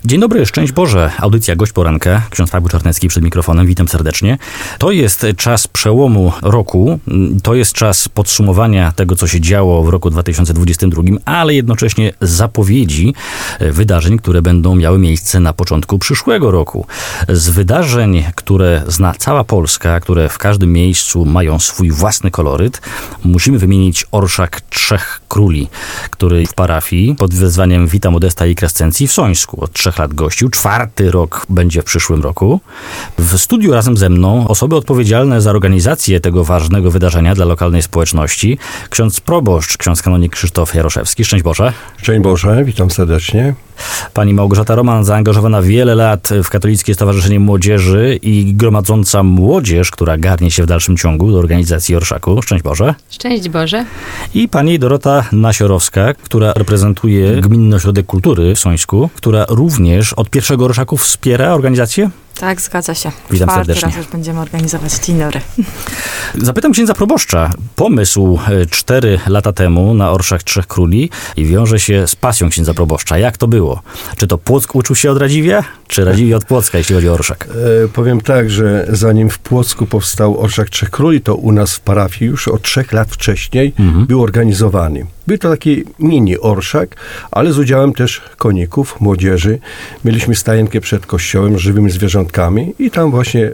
Dzień dobry, szczęść Boże. Audycja Gość Poranka. Ksiądz Paweł Czarnecki przed mikrofonem. Witam serdecznie. To jest czas przełomu roku. To jest czas podsumowania tego, co się działo w roku 2022, ale jednocześnie zapowiedzi wydarzeń, które będą miały miejsce na początku przyszłego roku. Z wydarzeń, które zna cała Polska, które w każdym miejscu mają swój własny koloryt, musimy wymienić Orszak Trzech Króli, który w parafii pod wezwaniem Vita Modesta i Crescencji w Sońsku od 3 lat gościł. 4. rok będzie w przyszłym roku. W studiu razem ze mną osoby odpowiedzialne za organizację tego ważnego wydarzenia dla lokalnej społeczności. Ksiądz proboszcz, ksiądz kanonik Krzysztof Jaroszewski. Szczęść Boże. Szczęść Boże, witam serdecznie. Pani Małgorzata Roman, zaangażowana wiele lat w Katolickie Stowarzyszenie Młodzieży i gromadząca młodzież, która garnie się w dalszym ciągu do organizacji Orszaku. Szczęść Boże. Szczęść Boże. I pani Dorota Nasiorowska, która reprezentuje Gminny Ośrodek Kultury w Sońsku, która również od pierwszego Orszaku wspiera organizację. Tak, zgadza się. Witam 4. serdecznie. raz już będziemy organizować. Dzień dobry. Zapytam księdza proboszcza. Pomysł 4 lata temu na Orszak Trzech Króli i wiąże się z pasją księdza proboszcza. Jak to było? Czy to Płock uczył się od Radziwia, czy Radziwie od Płocka, jeśli chodzi o Orszak? Powiem tak, że zanim w Płocku powstał Orszak Trzech Króli, to u nas w parafii już od 3 lat wcześniej był organizowany. Był to taki mini orszak, ale z udziałem też koników, młodzieży. Mieliśmy stajenkę przed kościołem z żywymi zwierzątkami i tam właśnie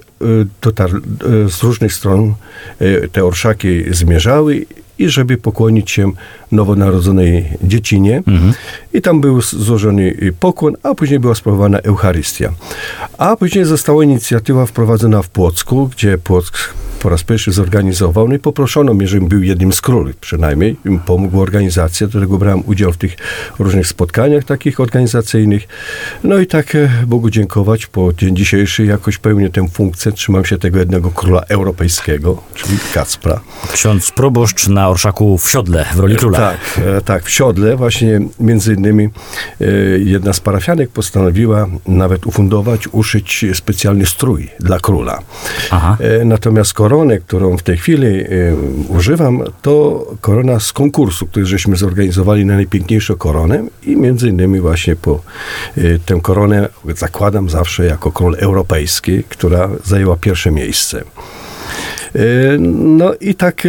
z różnych stron te orszaki zmierzały i żeby pokłonić się nowonarodzonej dziecinie. I tam był złożony pokłon, a później była sprawowana Eucharystia. A później została inicjatywa wprowadzona w Płocku, gdzie Płock po raz pierwszy zorganizował, no i poproszono mnie, żebym był jednym z króli przynajmniej, im pomógł organizacja, do tego brałem udział w tych różnych spotkaniach takich organizacyjnych. No i tak Bogu dziękować, po dzień dzisiejszy jakoś pełnię tę funkcję, trzymam się tego jednego króla europejskiego, czyli Kacpra. Ksiądz proboszcz na Orszaku w Siodle, w roli króla. Tak, w Siodle właśnie między innymi jedna z parafianek postanowiła nawet ufundować, uszyć specjalny strój dla króla. Aha. Natomiast koronę, którą w tej chwili używam, to korona z konkursu, który żeśmy zorganizowali na najpiękniejszą koronę i między innymi właśnie po tę koronę zakładam zawsze jako król europejski, która zajęła pierwsze miejsce. No i tak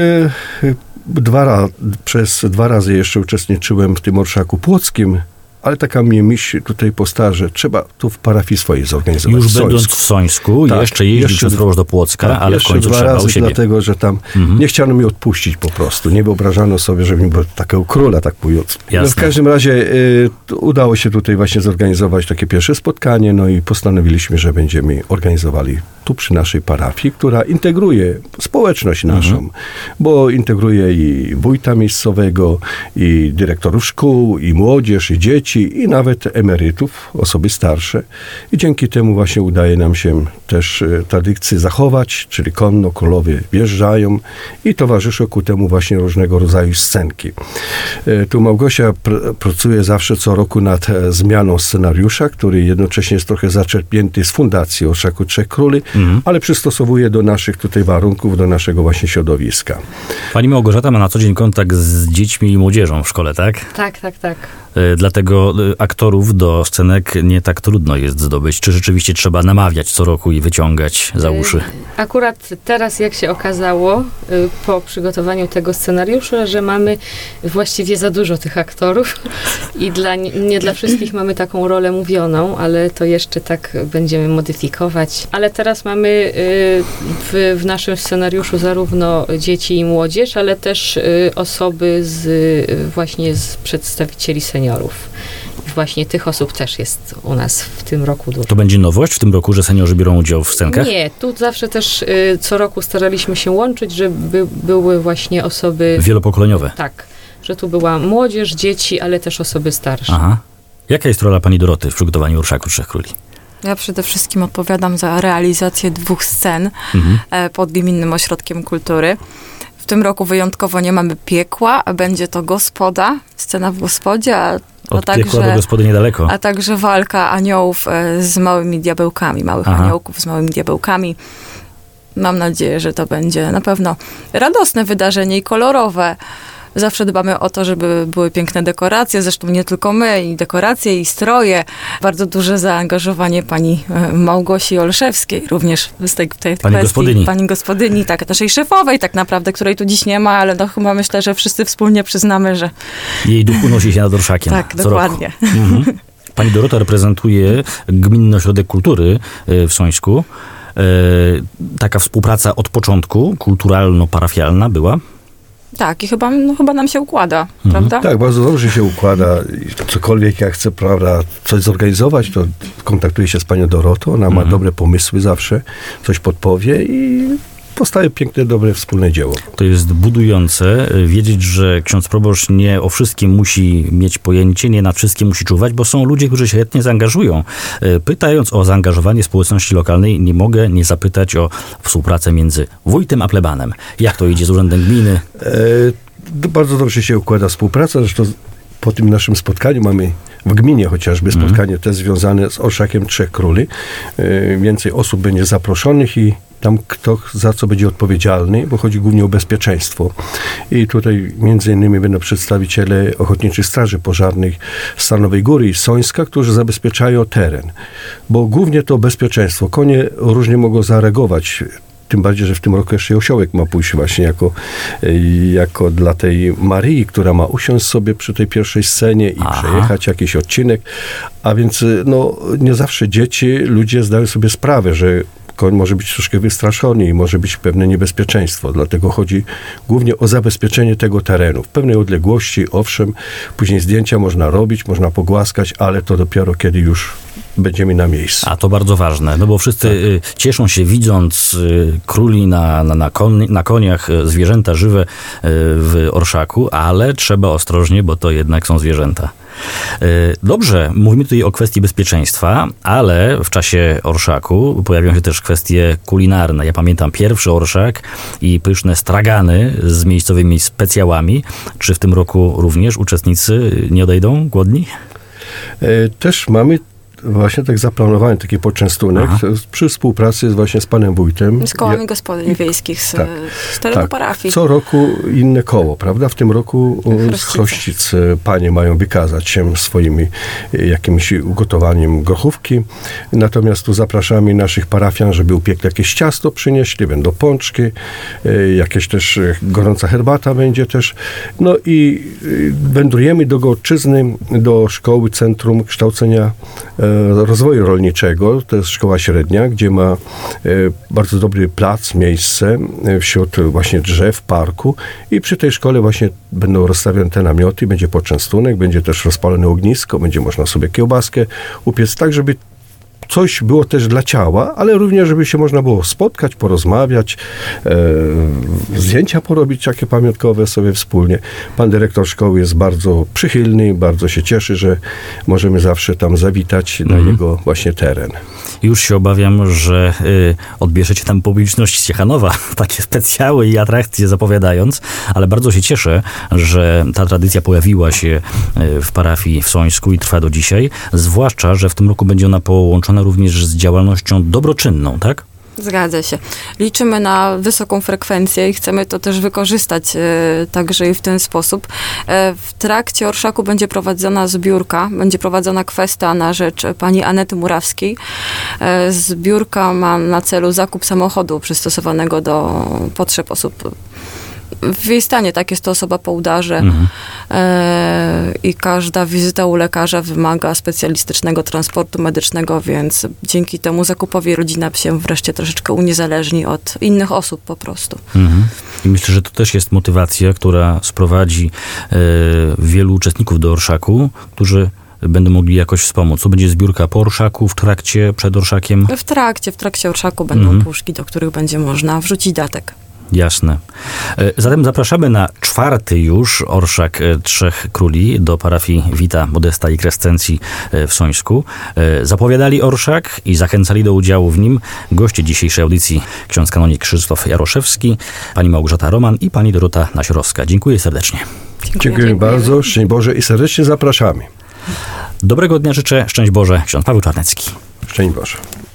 przez 2 razy jeszcze uczestniczyłem w tym orszaku płockim, ale taka mnie myśl tutaj powstała, że trzeba tu w parafii swojej zorganizować. Już będąc w Sońsku, tak, jeszcze jeździł ksiądz proboszcz do Płocka, tak, ale w końcu 2 trzeba razy, u siebie. Dlatego, że tam nie chciano mi odpuścić po prostu. Nie wyobrażano sobie, żebym był takiego króla, tak mówiąc. No w każdym razie udało się tutaj właśnie zorganizować takie pierwsze spotkanie, no i postanowiliśmy, że będziemy organizowali tu przy naszej parafii, która integruje społeczność naszą, bo integruje i wójta miejscowego, i dyrektorów szkół, i młodzież, i dzieci, i nawet emerytów, osoby starsze. I dzięki temu właśnie udaje nam się też tradycję zachować, czyli konno królowie wjeżdżają i towarzyszą ku temu właśnie różnego rodzaju scenki. Tu Małgosia pracuje zawsze co roku nad zmianą scenariusza, który jednocześnie jest trochę zaczerpnięty z Fundacji Orszaku Trzech Króli, ale przystosowuje do naszych tutaj warunków, do naszego właśnie środowiska. Pani Małgorzata ma na co dzień kontakt z dziećmi i młodzieżą w szkole, tak? Tak. Dlatego aktorów do scenek nie tak trudno jest zdobyć. Czy rzeczywiście trzeba namawiać co roku i wyciągać za uszy? Akurat teraz, jak się okazało, po przygotowaniu tego scenariusza, że mamy właściwie za dużo tych aktorów i nie dla wszystkich mamy taką rolę mówioną, ale to jeszcze tak będziemy modyfikować. Ale teraz mamy w naszym scenariuszu zarówno dzieci i młodzież, ale też osoby właśnie z przedstawicieli seniorów. I właśnie tych osób też jest u nas w tym roku dużo. To będzie nowość w tym roku, że seniorzy biorą udział w scenkach? Nie, tu zawsze też co roku staraliśmy się łączyć, żeby były właśnie osoby... Wielopokoleniowe? Tak, że tu była młodzież, dzieci, ale też osoby starsze. Aha. Jaka jest rola pani Doroty w przygotowaniu Orszaku Trzech Króli? Ja przede wszystkim odpowiadam za realizację 2 scen pod Gminnym Ośrodkiem Kultury. W tym roku wyjątkowo nie mamy piekła, a będzie to gospoda, scena w gospodzie, Od piekła do gospody niedaleko. A także walka aniołów z małymi diabełkami, małych aniołków z małymi diabełkami. Mam nadzieję, że to będzie na pewno radosne wydarzenie i kolorowe. Zawsze dbamy o to, żeby były piękne dekoracje, zresztą nie tylko my, i dekoracje, i stroje. Bardzo duże zaangażowanie pani Małgosi Olszewskiej, również z tej kwestii. Gospodyni. Pani gospodyni, tak, naszej szefowej tak naprawdę, której tu dziś nie ma, ale no chyba myślę, że wszyscy wspólnie przyznamy, że... Jej duch unosi się nad Orszakiem. Tak, dokładnie. Pani Dorota reprezentuje Gminny Ośrodek Kultury w Sońsku. Taka współpraca od początku, kulturalno-parafialna była? Tak, i chyba nam się układa, prawda? Tak, bardzo dobrze się układa. Cokolwiek ja chcę, prawda, coś zorganizować, to kontaktuję się z panią Dorotą. Ona ma dobre pomysły zawsze, coś podpowie i powstaje piękne, dobre, wspólne dzieło. To jest budujące, wiedzieć, że ksiądz proboszcz nie o wszystkim musi mieć pojęcie, nie na wszystkim musi czuwać, bo są ludzie, którzy się chętnie zaangażują. Pytając o zaangażowanie społeczności lokalnej, nie mogę nie zapytać o współpracę między wójtem a plebanem. Jak to idzie z urzędem gminy? Bardzo dobrze się układa współpraca, zresztą po tym naszym spotkaniu mamy w gminie chociażby spotkanie też związane z Orszakiem Trzech Króli. Więcej osób będzie zaproszonych i tam kto za co będzie odpowiedzialny, bo chodzi głównie o bezpieczeństwo. I tutaj między innymi będą przedstawiciele Ochotniczych Straży Pożarnych z Stanowej Góry i Sońska, którzy zabezpieczają teren. Bo głównie to bezpieczeństwo. Konie różnie mogą zareagować. Tym bardziej, że w tym roku jeszcze osiołek ma pójść właśnie jako dla tej Marii, która ma usiąść sobie przy tej pierwszej scenie i przejechać jakiś odcinek. A więc no, nie zawsze ludzie zdają sobie sprawę, że koń może być troszkę wystraszony i może być pewne niebezpieczeństwo. Dlatego chodzi głównie o zabezpieczenie tego terenu. W pewnej odległości, owszem, później zdjęcia można robić, można pogłaskać, ale to dopiero kiedy już będziemy na miejscu. A to bardzo ważne, no bo wszyscy cieszą się widząc króli na koniach, zwierzęta żywe w Orszaku, ale trzeba ostrożnie, bo to jednak są zwierzęta. Dobrze, mówimy tutaj o kwestii bezpieczeństwa, ale w czasie Orszaku pojawią się też kwestie kulinarne. Ja pamiętam pierwszy Orszak i pyszne stragany z miejscowymi specjałami. Czy w tym roku również uczestnicy nie odejdą głodni? Też mamy właśnie tak zaplanowany taki poczęstunek przy współpracy właśnie z panem wójtem. Z kołami gospodyń wiejskich z terenu parafii. Co roku inne koło, prawda? W tym roku z Chrościc panie mają wykazać się swoimi jakimś ugotowaniem grochówki. Natomiast tu zapraszamy naszych parafian, żeby upiekli jakieś ciasto przynieśli, będą pączki, jakieś też gorąca herbata będzie też. No i wędrujemy do Gołodczyzny, do szkoły Centrum Kształcenia Rozwoju Rolniczego, to jest szkoła średnia, gdzie ma bardzo dobry plac, miejsce wśród właśnie drzew, parku i przy tej szkole właśnie będą rozstawione te namioty, będzie poczęstunek, będzie też rozpalone ognisko, będzie można sobie kiełbaskę upiec, tak żeby coś było też dla ciała, ale również, żeby się można było spotkać, porozmawiać, zdjęcia porobić, takie pamiątkowe sobie wspólnie. Pan dyrektor szkoły jest bardzo przychylny, bardzo się cieszy, że możemy zawsze tam zawitać na jego właśnie teren. Już się obawiam, że odbierzecie tam publiczność z Ciechanowa, takie specjały i atrakcje zapowiadając, ale bardzo się cieszę, że ta tradycja pojawiła się w parafii w Sońsku i trwa do dzisiaj, zwłaszcza, że w tym roku będzie ona połączona również z działalnością dobroczynną, tak? Zgadza się. Liczymy na wysoką frekwencję i chcemy to też wykorzystać także i w ten sposób. W trakcie Orszaku będzie prowadzona zbiórka, będzie prowadzona kwesta na rzecz pani Anety Murawskiej. Zbiórka ma na celu zakup samochodu przystosowanego do potrzeb osób w jej stanie, tak, jest to osoba po udarze i każda wizyta u lekarza wymaga specjalistycznego transportu medycznego, więc dzięki temu zakupowi rodzina się wreszcie troszeczkę uniezależni od innych osób po prostu. I myślę, że to też jest motywacja, która sprowadzi wielu uczestników do Orszaku, którzy będą mogli jakoś wspomóc. Co będzie zbiórka po Orszaku, w trakcie, przed Orszakiem? W trakcie Orszaku będą puszki, do których będzie można wrzucić datek. Jasne. Zatem zapraszamy na 4. już Orszak Trzech Króli do parafii Wita, Modesta i Krescencji w Sońsku. Zapowiadali Orszak i zachęcali do udziału w nim goście dzisiejszej audycji ksiądz kanonik Krzysztof Jaroszewski, pani Małgorzata Roman i pani Dorota Nasiorowska. Dziękuję serdecznie. Dziękuję bardzo. Szczęść Boże i serdecznie zapraszamy. Dobrego dnia życzę. Szczęść Boże. Ksiądz Paweł Czarnecki. Szczęść Boże.